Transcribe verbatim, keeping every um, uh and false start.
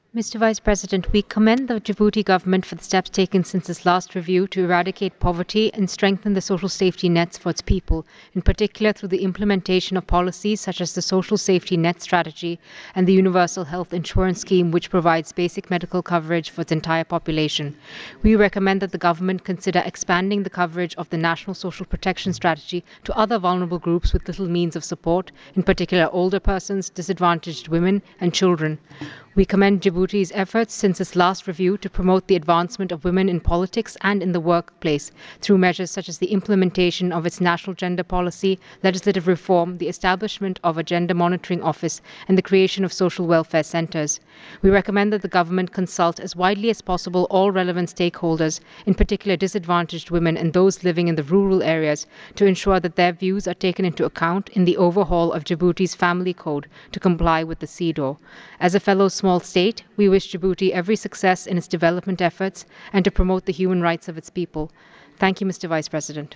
Mr Vice President, we commend the Djibouti government for the steps taken since its last review to eradicate poverty and strengthen the social safety nets for its people, in particular through the implementation of policies such as the Social Safety Net Strategy and the Universal Health Insurance Scheme, which provides basic medical coverage for its entire population. We recommend that the government consider expanding the coverage of the National Social Protection Strategy to other vulnerable groups with little means of support, in particular older persons, disadvantaged women, and children. We commend Djibouti's efforts since its last review to promote the advancement of women in politics and in the workplace through measures such as the implementation of its national gender policy, legislative reform, the establishment of a gender monitoring office, and the creation of social welfare centres. We recommend that the government consult as widely as possible all relevant stakeholders, in particular disadvantaged women and those living in the rural areas, to ensure that their views are taken into account in the overhaul of Djibouti's family code to comply with the C E D A W. As a fellow small state, we wish Djibouti every success in its development efforts and to promote the human rights of its people. Thank you, Mr Vice President.